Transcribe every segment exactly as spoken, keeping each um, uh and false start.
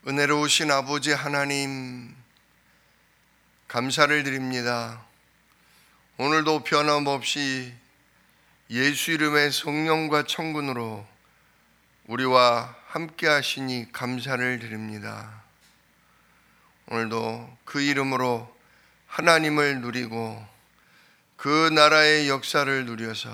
은혜로우신 아버지 하나님, 감사를 드립니다. 오늘도 변함없이 예수 이름의 성령과 천군으로 우리와 함께 하시니 감사를 드립니다. 오늘도 그 이름으로 하나님을 누리고 그 나라의 역사를 누려서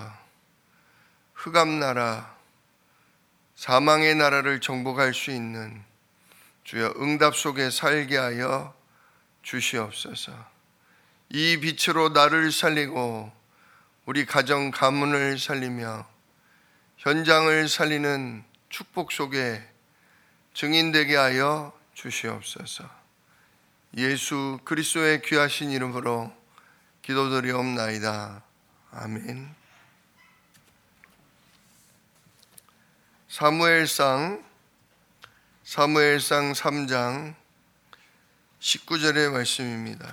흑암나라, 사망의 나라를 정복할 수 있는 주여 응답 속에 살게 하여 주시옵소서. 이 빛으로 나를 살리고 우리 가정 가문을 살리며 현장을 살리는 축복 속에 증인되게 하여 주시옵소서. 예수 그리스도의 귀하신 이름으로 기도드리옵나이다. 아멘. 사무엘상 사무엘상 삼 장 십구 절의 말씀입니다.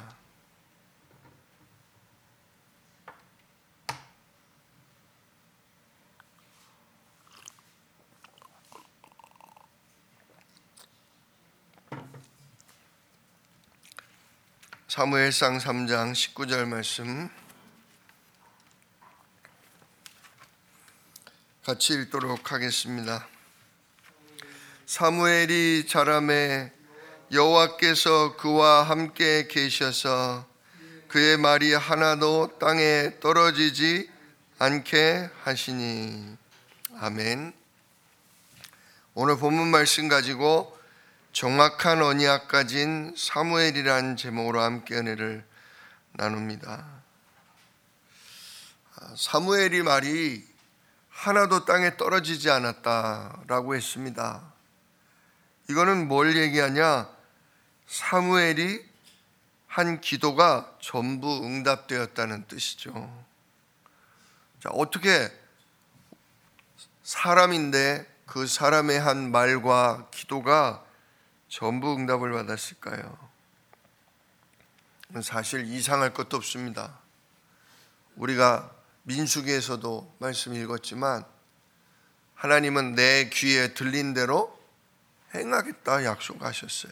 사무엘상 삼 장 십구 절 말씀 같이 읽도록 하겠습니다. 사무엘이 자라매 여호와께서 그와 함께 계셔서 그의 말이 하나도 땅에 떨어지지 않게 하시니. 아멘. 오늘 본문 말씀 가지고 정확한 언약 가진 사무엘이란 제목으로 함께 은혜를 나눕니다. 사무엘이 말이 하나도 땅에 떨어지지 않았다라고 했습니다. 이거는 뭘 얘기하냐? 사무엘이 한 기도가 전부 응답되었다는 뜻이죠. 자, 어떻게 사람인데 그 사람의 한 말과 기도가 전부 응답을 받았을까요? 사실 이상할 것도 없습니다. 우리가 민수기에서도 말씀 읽었지만 하나님은 내 귀에 들린 대로 행하겠다 약속하셨어요.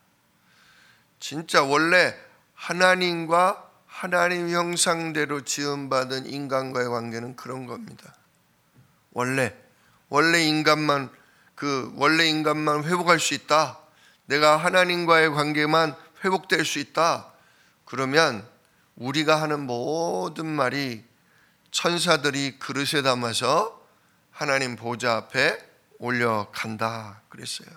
진짜 원래 하나님과 하나님 형상대로 지음받은 인간과의 관계는 그런 겁니다. 원래 원래 인간만 그 원래 인간만 회복할 수 있다. 내가 하나님과의 관계만 회복될 수 있다. 그러면 우리가 하는 모든 말이 천사들이 그릇에 담아서 하나님 보좌 앞에 올려간다 그랬어요.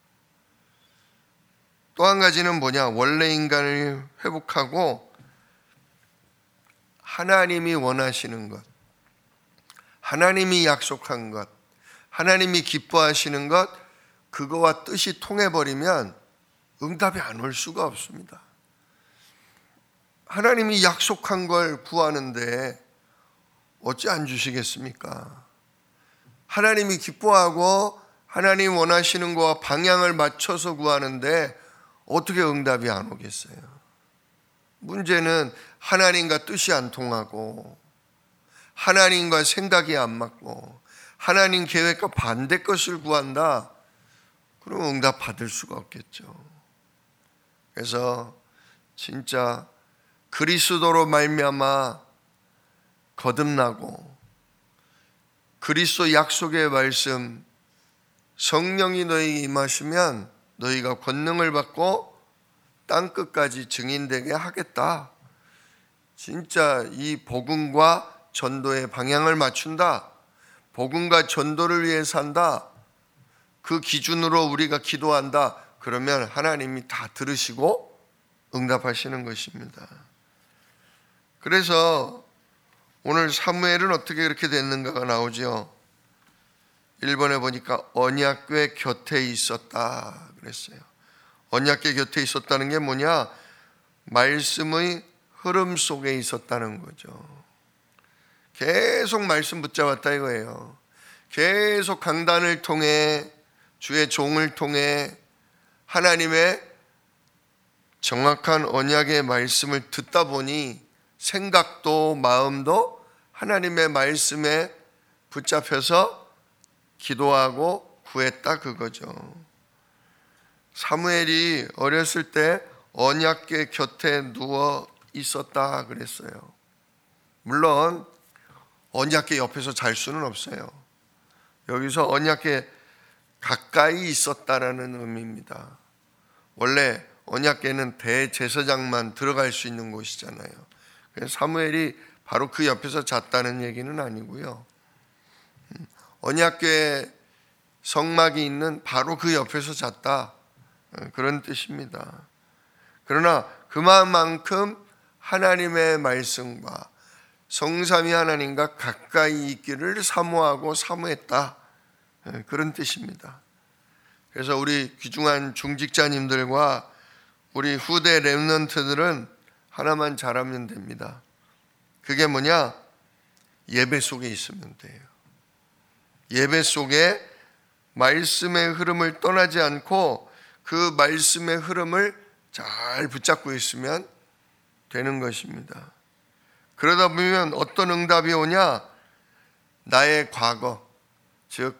또 한 가지는 뭐냐? 원래 인간을 회복하고 하나님이 원하시는 것, 하나님이 약속한 것, 하나님이 기뻐하시는 것, 그거와 뜻이 통해버리면 응답이 안 올 수가 없습니다. 하나님이 약속한 걸 구하는데 어찌 안 주시겠습니까? 하나님이 기뻐하고 하나님 원하시는 것과 방향을 맞춰서 구하는데 어떻게 응답이 안 오겠어요? 문제는 하나님과 뜻이 안 통하고 하나님과 생각이 안 맞고 하나님 계획과 반대 것을 구한다. 그럼 응답 받을 수가 없겠죠. 그래서 진짜 그리스도로 말미암아 거듭나고 그리스도 약속의 말씀 성령이 너희에게 임하시면 너희가 권능을 받고 땅끝까지 증인되게 하겠다. 진짜 이 복음과 전도의 방향을 맞춘다. 복음과 전도를 위해 산다. 그 기준으로 우리가 기도한다. 그러면 하나님이 다 들으시고 응답하시는 것입니다. 그래서 오늘 사무엘은 어떻게 그렇게 됐는가가 나오죠. 일 번에 보니까 언약궤 곁에 있었다 그랬어요. 언약궤 곁에 있었다는 게 뭐냐? 말씀의 흐름 속에 있었다는 거죠. 계속 말씀 붙잡았다 이거예요. 계속 강단을 통해 주의 종을 통해 하나님의 정확한 언약의 말씀을 듣다 보니 생각도 마음도 하나님의 말씀에 붙잡혀서 기도하고 구했다 그거죠. 사무엘이 어렸을 때 언약궤 곁에 누워 있었다 그랬어요. 물론 언약궤 옆에서 잘 수는 없어요. 여기서 언약궤 가까이 있었다라는 의미입니다. 원래 언약궤는 대제사장만 들어갈 수 있는 곳이잖아요. 그래서 사무엘이 바로 그 옆에서 잤다는 얘기는 아니고요. 언약궤 성막이 있는 바로 그 옆에서 잤다, 그런 뜻입니다. 그러나 그만큼 하나님의 말씀과 성삼위 하나님과 가까이 있기를 사모하고 사모했다, 그런 뜻입니다. 그래서 우리 귀중한 중직자님들과 우리 후대 렘넌트들은 하나만 잘하면 됩니다. 그게 뭐냐? 예배 속에 있으면 돼요. 예배 속에 말씀의 흐름을 떠나지 않고 그 말씀의 흐름을 잘 붙잡고 있으면 되는 것입니다. 그러다 보면 어떤 응답이 오냐? 나의 과거, 즉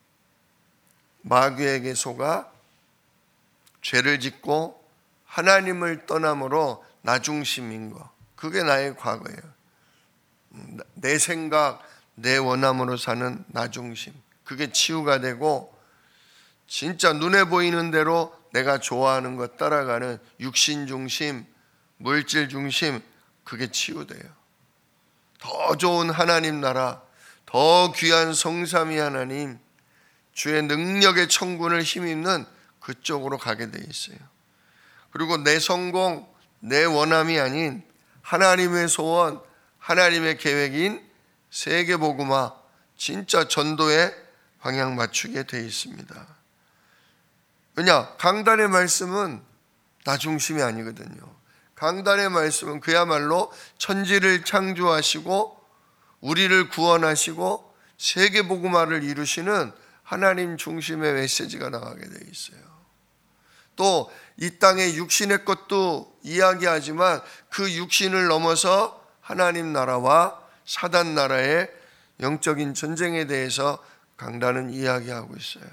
마귀에게 속아 죄를 짓고 하나님을 떠남으로 나 중심인 거, 그게 나의 과거예요. 내 생각, 내 원함으로 사는 나 중심, 그게 치유가 되고 진짜 눈에 보이는 대로 내가 좋아하는 것 따라가는 육신 중심, 물질 중심, 그게 치유돼요. 더 좋은 하나님 나라, 더 귀한 성삼위 하나님, 주의 능력의 천군을 힘입는 그쪽으로 가게 돼 있어요. 그리고 내 성공, 내 원함이 아닌 하나님의 소원, 하나님의 계획인 세계복음화, 진짜 전도에 방향 맞추게 돼 있습니다. 왜냐? 강단의 말씀은 나 중심이 아니거든요. 강단의 말씀은 그야말로 천지를 창조하시고 우리를 구원하시고 세계복음화를 이루시는 하나님 중심의 메시지가 나가게 돼 있어요. 또 이 땅의 육신의 것도 이야기하지만 그 육신을 넘어서 하나님 나라와 사단 나라의 영적인 전쟁에 대해서 강단은 이야기하고 있어요.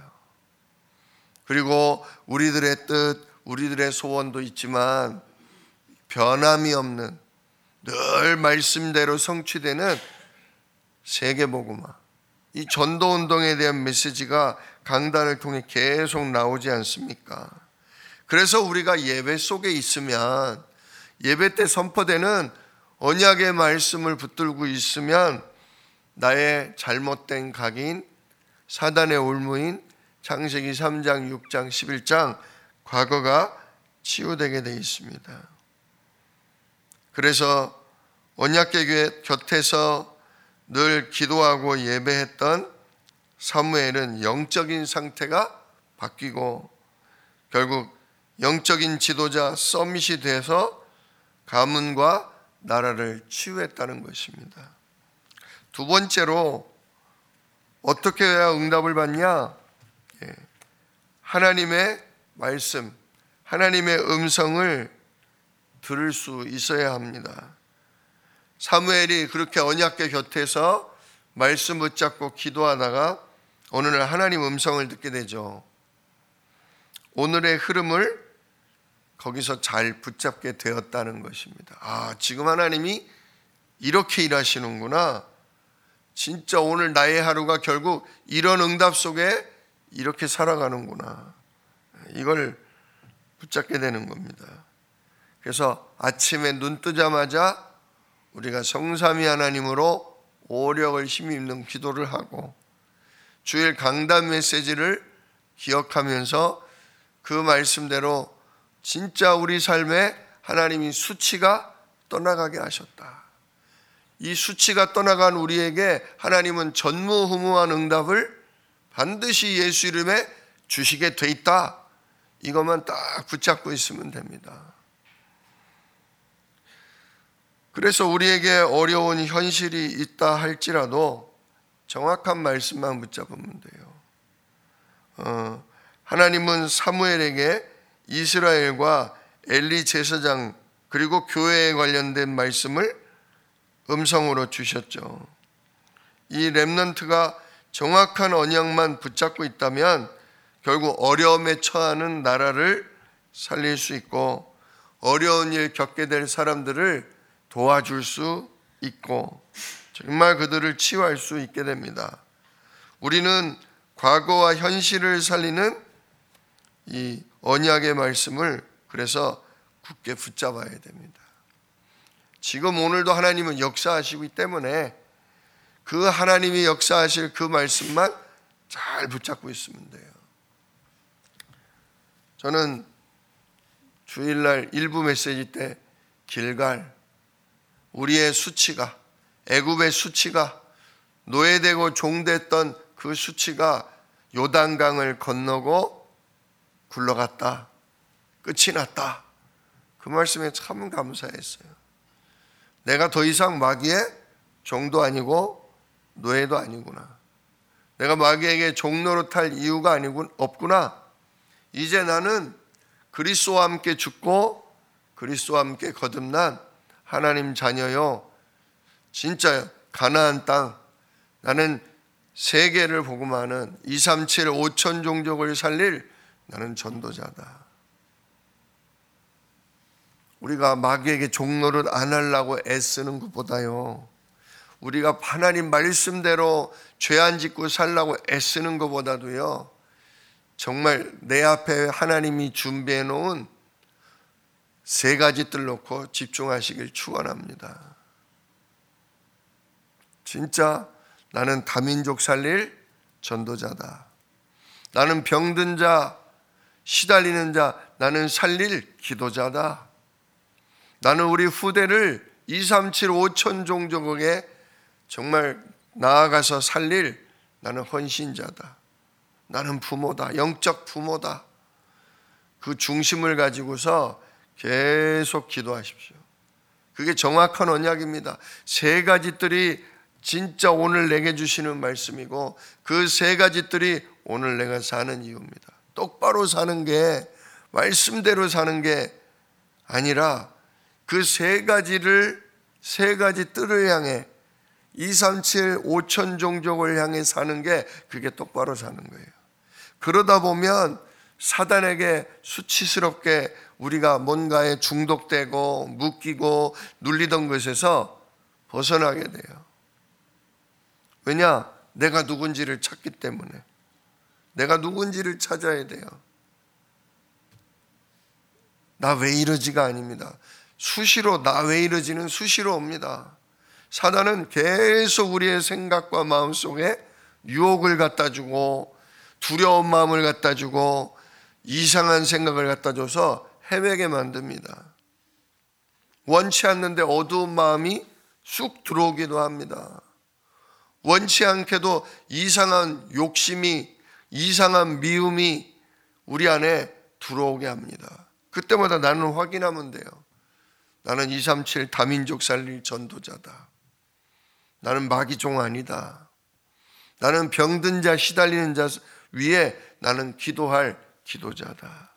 그리고 우리들의 뜻, 우리들의 소원도 있지만 변함이 없는 늘 말씀대로 성취되는 세계복음화, 이 전도운동에 대한 메시지가 강단을 통해 계속 나오지 않습니까? 그래서 우리가 예배 속에 있으면, 예배 때 선포되는 언약의 말씀을 붙들고 있으면 나의 잘못된 각인, 사단의 올무인 창세기 삼 장, 육 장, 십일 장 과거가 치유되게 되어 있습니다. 그래서 언약궤 곁에서 늘 기도하고 예배했던 사무엘은 영적인 상태가 바뀌고 결국 영적인 지도자 서밋이 돼서 가문과 나라를 치유했다는 것입니다. 두 번째로 어떻게 해야 응답을 받냐? 하나님의 말씀, 하나님의 음성을 들을 수 있어야 합니다. 사무엘이 그렇게 언약궤 곁에서 말씀 붙잡고 기도하다가 어느 날 하나님 음성을 듣게 되죠. 오늘의 흐름을 거기서 잘 붙잡게 되었다는 것입니다. 아, 지금 하나님이 이렇게 일하시는구나. 진짜 오늘 나의 하루가 결국 이런 응답 속에 이렇게 살아가는구나. 이걸 붙잡게 되는 겁니다. 그래서 아침에 눈 뜨자마자 우리가 성삼위 하나님으로 오력을 힘입는 기도를 하고 주일 강단 메시지를 기억하면서 그 말씀대로 진짜 우리 삶에 하나님이 수치가 떠나가게 하셨다. 이 수치가 떠나간 우리에게 하나님은 전무후무한 응답을 반드시 예수 이름에 주시게 돼 있다. 이것만 딱 붙잡고 있으면 됩니다. 그래서 우리에게 어려운 현실이 있다 할지라도 정확한 말씀만 붙잡으면 돼요. 어, 하나님은 사무엘에게 이스라엘과 엘리 제사장 그리고 교회에 관련된 말씀을 음성으로 주셨죠. 이 렘넌트가 정확한 언약만 붙잡고 있다면 결국 어려움에 처하는 나라를 살릴 수 있고 어려운 일 겪게 될 사람들을 도와줄 수 있고 정말 그들을 치유할 수 있게 됩니다. 우리는 과거와 현실을 살리는 이 언약의 말씀을 그래서 굳게 붙잡아야 됩니다. 지금 오늘도 하나님은 역사하시기 때문에 그 하나님이 역사하실 그 말씀만 잘 붙잡고 있으면 돼요. 저는 주일날 일부 메시지 때 길갈, 우리의 수치가, 애굽의 수치가, 노예되고 종됐던 그 수치가 요단강을 건너고 굴러갔다, 끝이 났다, 그 말씀에 참 감사했어요. 내가 더 이상 마귀의 종도 아니고 노예도 아니구나. 내가 마귀에게 종로로 탈 이유가 아니군 없구나. 이제 나는 그리스도와 함께 죽고 그리스도와 함께 거듭난 하나님 자녀요. 진짜 가나안 땅, 나는 세계를 복음하는 이삼칠 오천 종족을 살릴 나는 전도자다. 우리가 마귀에게 종노릇 안 하려고 애쓰는 것보다요, 우리가 하나님 말씀대로 죄 안 짓고 살라고 애쓰는 것보다도요, 정말 내 앞에 하나님이 준비해 놓은 세 가지 뜰 놓고 집중하시길 축원합니다. 진짜 나는 다민족 살릴 전도자다. 나는 병든 자, 시달리는 자, 나는 살릴 기도자다. 나는 우리 후대를 이삼칠 오천 종족에게 정말 나아가서 살릴 나는 헌신자다. 나는 부모다. 영적 부모다. 그 중심을 가지고서 계속 기도하십시오. 그게 정확한 언약입니다. 세 가지들이 진짜 오늘 내게 주시는 말씀이고 그 세 가지들이 오늘 내가 사는 이유입니다. 똑바로 사는 게, 말씀대로 사는 게 아니라 그 세 가지를, 세 가지 뜰을 향해 이삼칠 오천 종족을 향해 사는 게 그게 똑바로 사는 거예요. 그러다 보면 사단에게 수치스럽게 우리가 뭔가에 중독되고 묶이고 눌리던 것에서 벗어나게 돼요. 왜냐? 내가 누군지를 찾기 때문에. 내가 누군지를 찾아야 돼요. 나 왜 이러지가 아닙니다. 수시로 나 왜 이러지는 수시로 옵니다. 사단은 계속 우리의 생각과 마음 속에 유혹을 갖다 주고 두려운 마음을 갖다 주고 이상한 생각을 갖다 줘서 헤매게 만듭니다. 원치 않는데 어두운 마음이 쑥 들어오기도 합니다. 원치 않게도 이상한 욕심이, 이상한 미움이 우리 안에 들어오게 합니다. 그때마다 나는 확인하면 돼요. 나는 이삼칠 다민족 살릴 전도자다. 나는 마귀종 아니다. 나는 병든 자, 시달리는 자 위에 나는 기도할 기도자다.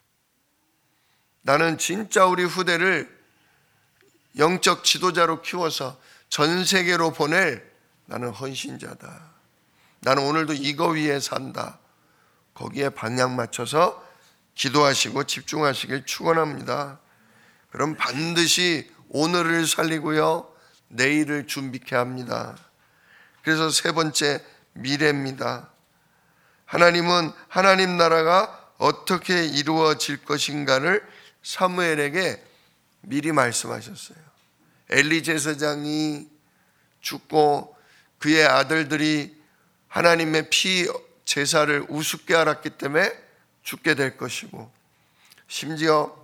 나는 진짜 우리 후대를 영적 지도자로 키워서 전 세계로 보낼 나는 헌신자다. 나는 오늘도 이거 위에 산다. 거기에 방향 맞춰서 기도하시고 집중하시길 축원합니다. 그럼 반드시 오늘을 살리고요, 내일을 준비케 합니다. 그래서 세 번째, 미래입니다. 하나님은 하나님 나라가 어떻게 이루어질 것인가를 사무엘에게 미리 말씀하셨어요. 엘리 제사장이 죽고 그의 아들들이 하나님의 피 제사를 우습게 알았기 때문에 죽게 될 것이고, 심지어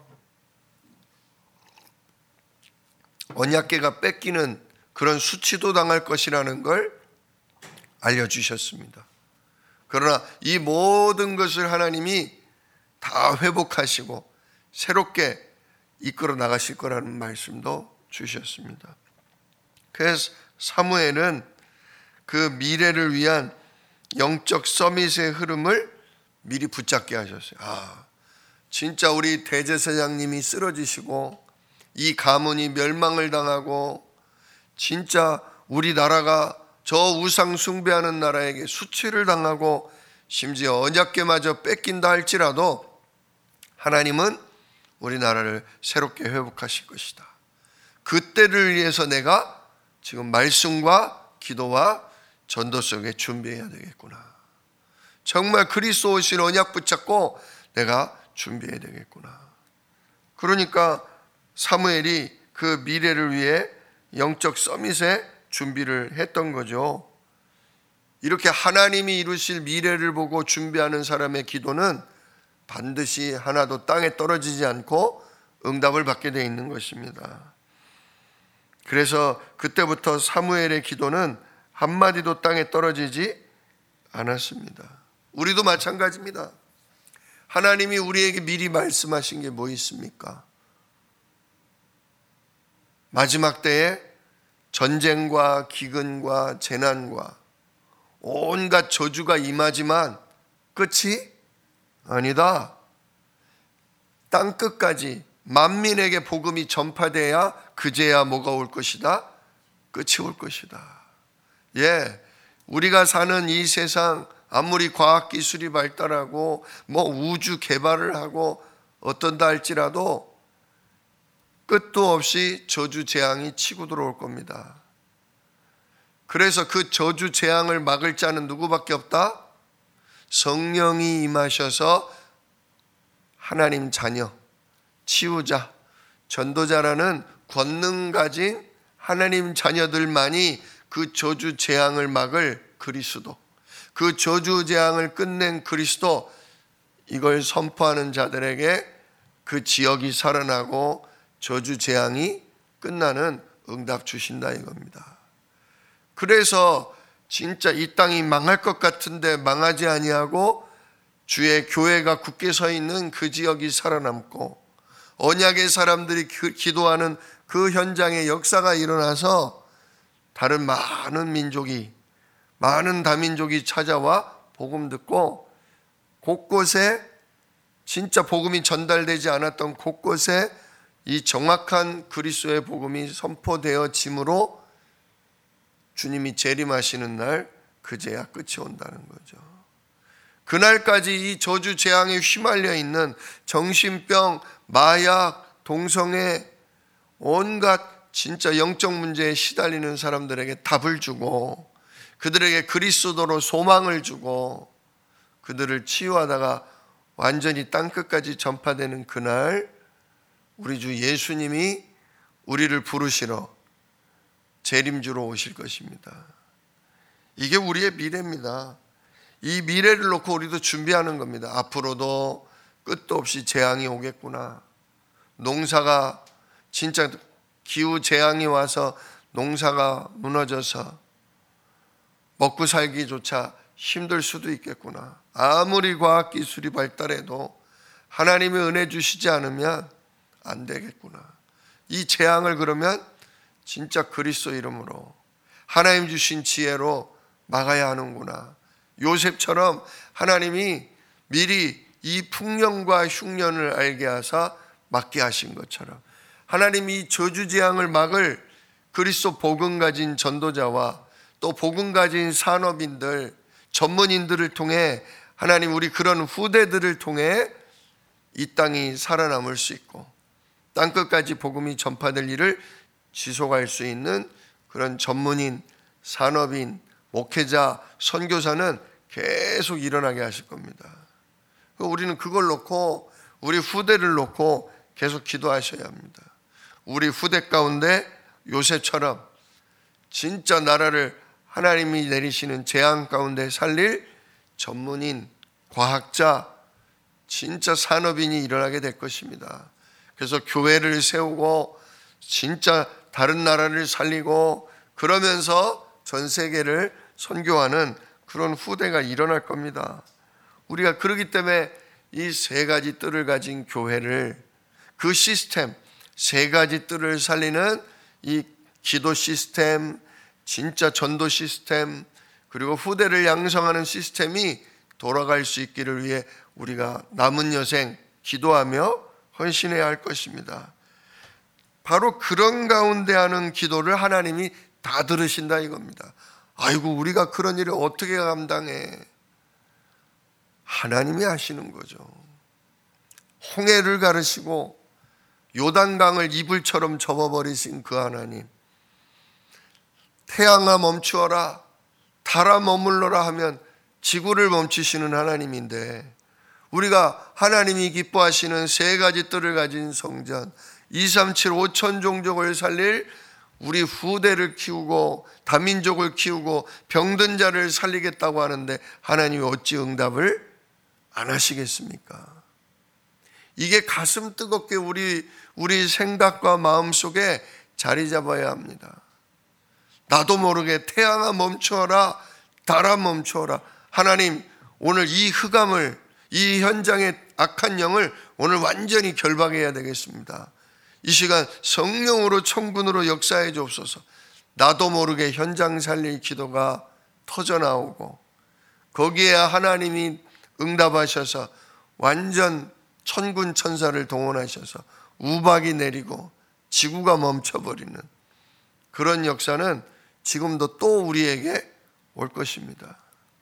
언약궤가 뺏기는 그런 수치도 당할 것이라는 걸 알려주셨습니다. 그러나 이 모든 것을 하나님이 다 회복하시고 새롭게 이끌어 나가실 거라는 말씀도 주셨습니다. 그래서 사무엘은 그 미래를 위한 영적 서밋의 흐름을 미리 붙잡게 하셨어요. 아, 진짜 우리 대제사장님이 쓰러지시고 이 가문이 멸망을 당하고 진짜 우리나라가 저 우상 숭배하는 나라에게 수치를 당하고 심지어 언약궤마저 뺏긴다 할지라도 하나님은 우리나라를 새롭게 회복하실 것이다. 그때를 위해서 내가 지금 말씀과 기도와 전도 속에 준비해야 되겠구나. 정말 그리스도 오실 언약 붙잡고 내가 준비해야 되겠구나. 그러니까 사무엘이 그 미래를 위해 영적 서밋에 준비를 했던 거죠. 이렇게 하나님이 이루실 미래를 보고 준비하는 사람의 기도는 반드시 하나도 땅에 떨어지지 않고 응답을 받게 되어 있는 것입니다. 그래서 그때부터 사무엘의 기도는 한마디도 땅에 떨어지지 않았습니다. 우리도 마찬가지입니다. 하나님이 우리에게 미리 말씀하신 게 뭐 있습니까? 마지막 때에 전쟁과 기근과 재난과 온갖 저주가 임하지만 끝이 아니다. 땅끝까지 만민에게 복음이 전파돼야 그제야 뭐가 올 것이다? 끝이 올 것이다. 예, 우리가 사는 이 세상 아무리 과학기술이 발달하고 뭐 우주 개발을 하고 어떤다 할지라도 끝도 없이 저주 재앙이 치고 들어올 겁니다. 그래서 그 저주 재앙을 막을 자는 누구밖에 없다? 성령이 임하셔서 하나님 자녀, 치유자, 전도자라는 권능 가진 하나님 자녀들만이 그 저주 재앙을 막을 그리스도, 그 저주 재앙을 끝낸 그리스도, 이걸 선포하는 자들에게 그 지역이 살아나고 저주 재앙이 끝나는 응답 주신다 이겁니다. 그래서 진짜 이 땅이 망할 것 같은데 망하지 아니하고 주의 교회가 굳게 서 있는 그 지역이 살아남고 언약의 사람들이 기도하는 그 현장에 역사가 일어나서 다른 많은 민족이, 많은 다민족이 찾아와 복음 듣고 곳곳에 진짜 복음이 전달되지 않았던 곳곳에 이 정확한 그리스도의 복음이 선포되어짐으로 주님이 재림하시는 날 그제야 끝이 온다는 거죠. 그날까지 이 저주 재앙에 휘말려 있는 정신병, 마약, 동성애, 온갖 진짜 영적 문제에 시달리는 사람들에게 답을 주고 그들에게 그리스도로 소망을 주고 그들을 치유하다가 완전히 땅끝까지 전파되는 그날 우리 주 예수님이 우리를 부르시러 재림주로 오실 것입니다. 이게 우리의 미래입니다. 이 미래를 놓고 우리도 준비하는 겁니다. 앞으로도 끝도 없이 재앙이 오겠구나. 농사가 진짜 기후 재앙이 와서 농사가 무너져서 먹고 살기조차 힘들 수도 있겠구나. 아무리 과학기술이 발달해도 하나님의 은혜 주시지 않으면 안 되겠구나. 이 재앙을 그러면 진짜 그리스도 이름으로 하나님 주신 지혜로 막아야 하는구나. 요셉처럼 하나님이 미리 이 풍년과 흉년을 알게 하사 막게 하신 것처럼 하나님이 저주 재앙을 막을 그리스도 복음 가진 전도자와 또 복음 가진 산업인들, 전문인들을 통해 하나님 우리 그런 후대들을 통해 이 땅이 살아남을 수 있고 땅끝까지 복음이 전파될 일을 지속할 수 있는 그런 전문인, 산업인, 목회자, 선교사는 계속 일어나게 하실 겁니다. 우리는 그걸 놓고 우리 후대를 놓고 계속 기도하셔야 합니다. 우리 후대 가운데 요셉처럼 진짜 나라를 하나님이 내리시는 재앙 가운데 살릴 전문인, 과학자, 진짜 산업인이 일어나게 될 것입니다. 그래서 교회를 세우고 진짜 다른 나라를 살리고 그러면서 전 세계를 선교하는 그런 후대가 일어날 겁니다. 우리가 그렇기 때문에 이 세 가지 뜰을 가진 교회를 그 시스템, 세 가지 뜰을 살리는 이 기도 시스템, 진짜 전도 시스템, 그리고 후대를 양성하는 시스템이 돌아갈 수 있기를 위해 우리가 남은 여생 기도하며 헌신해야 할 것입니다. 바로 그런 가운데 하는 기도를 하나님이 다 들으신다 이겁니다. 아이고 우리가 그런 일을 어떻게 감당해. 하나님이 하시는 거죠. 홍해를 가르시고 요단강을 이불처럼 접어버리신 그 하나님, 태양아 멈추어라, 달아 머물러라 하면 지구를 멈추시는 하나님인데, 우리가 하나님이 기뻐하시는 세 가지 뜰을 가진 성전, 이삼칠 오천 종족을 살릴 우리 후대를 키우고 다민족을 키우고 병든 자를 살리겠다고 하는데 하나님이 어찌 응답을 안 하시겠습니까? 이게 가슴 뜨겁게 우리 우리 생각과 마음 속에 자리 잡아야 합니다. 나도 모르게 태양아 멈추어라, 달아 멈추어라. 하나님, 오늘 이 흑암을, 이 현장의 악한 영을 오늘 완전히 결박해야 되겠습니다. 이 시간 성령으로 천군으로 역사해 주옵소서. 나도 모르게 현장 살릴 기도가 터져나오고 거기에 하나님이 응답하셔서 완전 천군 천사를 동원하셔서 우박이 내리고 지구가 멈춰버리는 그런 역사는 지금도 또 우리에게 올 것입니다.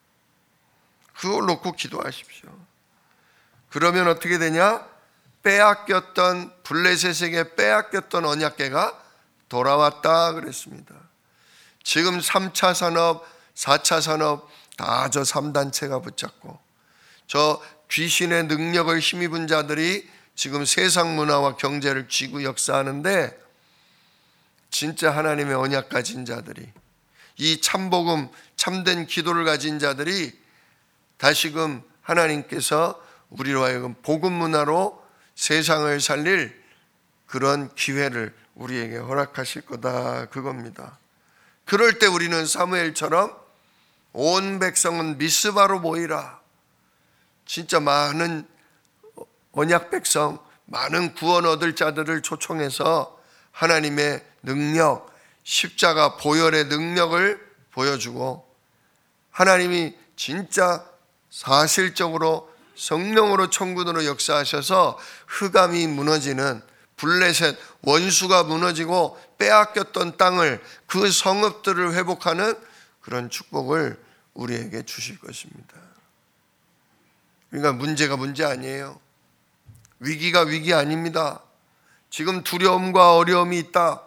그걸 놓고 기도하십시오. 그러면 어떻게 되냐? 빼앗겼던, 블레셋에게 빼앗겼던 언약궤가 돌아왔다 그랬습니다. 지금 삼 차 산업, 사 차 산업 다 저 삼 단체가 붙잡고 저 귀신의 능력을 힘입은 자들이 지금 세상 문화와 경제를 쥐고 역사하는데, 진짜 하나님의 언약 가진 자들이, 이 참복음, 참된 기도를 가진 자들이 다시금 하나님께서 우리로 하여금 복음 문화로 세상을 살릴 그런 기회를 우리에게 허락하실 거다, 그겁니다. 그럴 때 우리는 사무엘처럼 온 백성은 미스바로 모이라, 진짜 많은 언약 백성, 많은 구원 얻을 자들을 초청해서 하나님의 능력, 십자가 보혈의 능력을 보여주고, 하나님이 진짜 사실적으로 성령으로 천군으로 역사하셔서 흑암이 무너지는, 블레셋 원수가 무너지고 빼앗겼던 땅을, 그 성읍들을 회복하는 그런 축복을 우리에게 주실 것입니다. 그러니까 문제가 문제 아니에요. 위기가 위기 아닙니다. 지금 두려움과 어려움이 있다.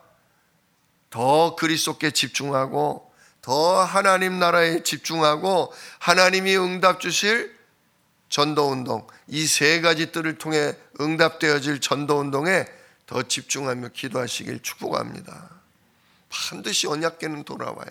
더 그리스도께 집중하고 더 하나님 나라에 집중하고 하나님이 응답 주실 전도운동, 이 세 가지 뜰을 통해 응답되어질 전도운동에 더 집중하며 기도하시길 축복합니다. 반드시 언약궤는 돌아와요.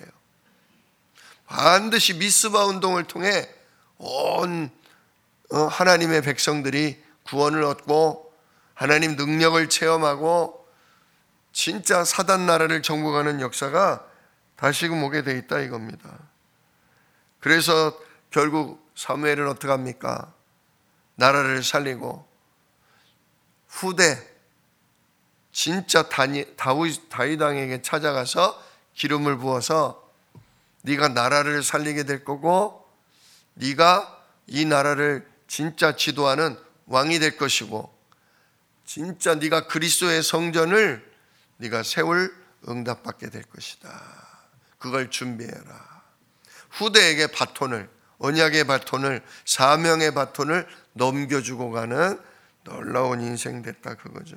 반드시 미스바 운동을 통해 온 하나님의 백성들이 구원을 얻고 하나님 능력을 체험하고 진짜 사단 나라를 정복하는 역사가 다시금 오게 돼 있다 이겁니다. 그래서 결국 사무엘은 어떻게 합니까? 나라를 살리고 후대 진짜 다윗 다윗 왕에게 찾아가서 기름을 부어서 네가 나라를 살리게 될 거고 네가 이 나라를 진짜 지도하는 왕이 될 것이고 진짜 네가 그리스도의 성전을 네가 세울 응답받게 될 것이다. 그걸 준비해라. 후대에게 바톤을, 언약의 바톤을, 사명의 바톤을 넘겨주고 가는 놀라운 인생 됐다 그거죠.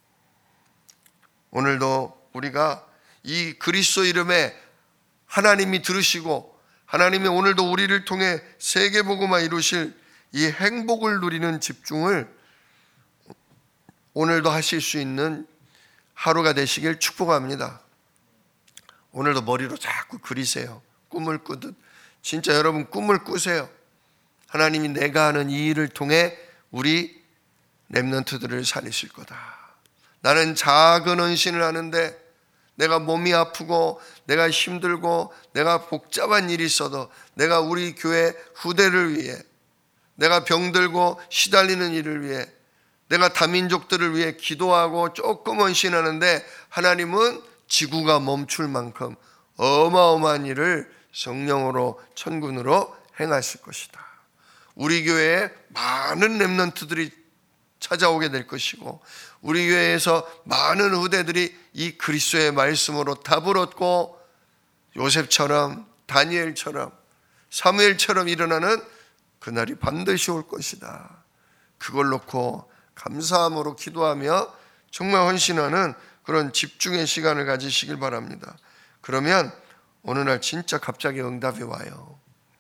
오늘도 우리가 이 그리스도 이름에 하나님이 들으시고 하나님이 오늘도 우리를 통해 세계복음화 이루실 이 행복을 누리는 집중을 오늘도 하실 수 있는 하루가 되시길 축복합니다. 오늘도 머리로 자꾸 그리세요. 꿈을 꾸듯. 진짜 여러분 꿈을 꾸세요. 하나님이 내가 하는 이 일을 통해 우리 렘넌트들을 살리실 거다. 나는 작은 헌신을 하는데 내가 몸이 아프고 내가 힘들고 내가 복잡한 일이 있어도 내가 우리 교회 후대를 위해, 내가 병들고 시달리는 일을 위해, 내가 다민족들을 위해 기도하고 조금 헌신하는데 하나님은 지구가 멈출 만큼 어마어마한 일을 성령으로 천군으로 행하실 것이다. 우리 교회에 많은 렘넌트들이 찾아오게 될 것이고 우리 교회에서 많은 후대들이 이 그리스도의 말씀으로 답을 얻고 요셉처럼 다니엘처럼 사무엘처럼 일어나는 그날이 반드시 올 것이다. 그걸 놓고 감사함으로 기도하며 정말 헌신하는 그런 집중의 시간을 가지시길 바랍니다. 그러면 어느 날 진짜 갑자기 응답이 와요.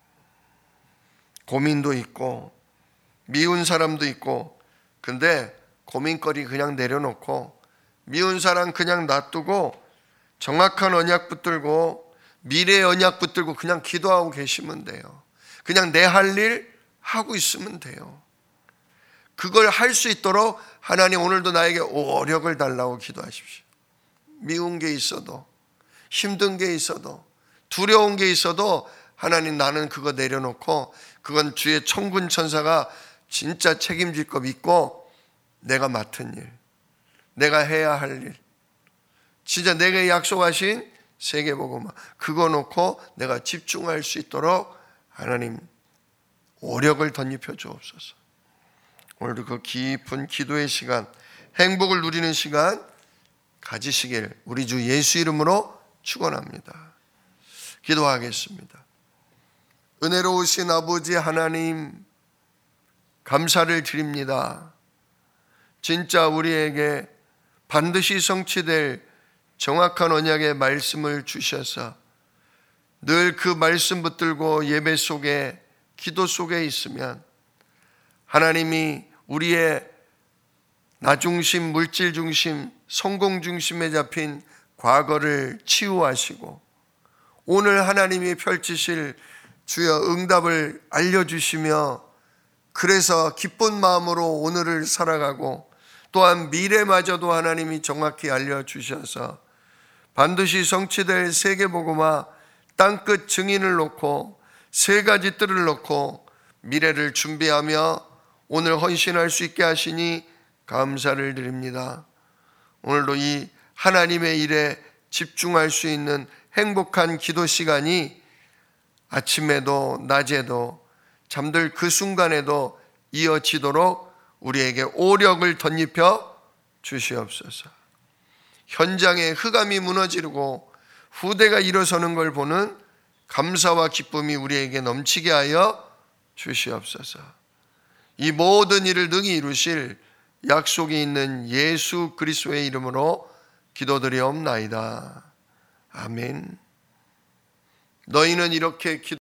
고민도 있고 미운 사람도 있고, 근데 고민거리 그냥 내려놓고 미운 사람 그냥 놔두고 정확한 언약 붙들고 미래의 언약 붙들고 그냥 기도하고 계시면 돼요. 그냥 내 할 일 하고 있으면 돼요. 그걸 할 수 있도록 하나님 오늘도 나에게 오력을 달라고 기도하십시오. 미운 게 있어도, 힘든 게 있어도, 두려운 게 있어도 하나님, 나는 그거 내려놓고 그건 주의 천군 천사가 진짜 책임질 거 믿고 내가 맡은 일, 내가 해야 할 일, 진짜 내게 약속하신 세계복음 그거 놓고 내가 집중할 수 있도록 하나님 오력을 덧입혀 주옵소서. 오늘도 그 깊은 기도의 시간, 행복을 누리는 시간 가지시길 우리 주 예수 이름으로 축원합니다. 기도하겠습니다. 은혜로우신 아버지 하나님, 감사를 드립니다. 진짜 우리에게 반드시 성취될 정확한 언약의 말씀을 주셔서 늘 그 말씀 붙들고 예배 속에, 기도 속에 있으면 하나님이 우리의 나 중심, 물질 중심, 성공 중심에 잡힌 과거를 치유하시고 오늘 하나님이 펼치실 주여 응답을 알려주시며, 그래서 기쁜 마음으로 오늘을 살아가고 또한 미래마저도 하나님이 정확히 알려주셔서 반드시 성취될 세계복음화 땅끝 증인을 놓고 세 가지 뜰을 놓고 미래를 준비하며 오늘 헌신할 수 있게 하시니 감사를 드립니다. 오늘도 이 하나님의 일에 집중할 수 있는 행복한 기도 시간이 아침에도 낮에도 잠들 그 순간에도 이어지도록 우리에게 오력을 덧입혀 주시옵소서. 현장에 흑암이 무너지고 후대가 일어서는 걸 보는 감사와 기쁨이 우리에게 넘치게 하여 주시옵소서. 이 모든 일을 능히 이루실 약속이 있는 예수 그리스도의 이름으로 기도드리옵나이다. 아멘. 너희는 이렇게 기도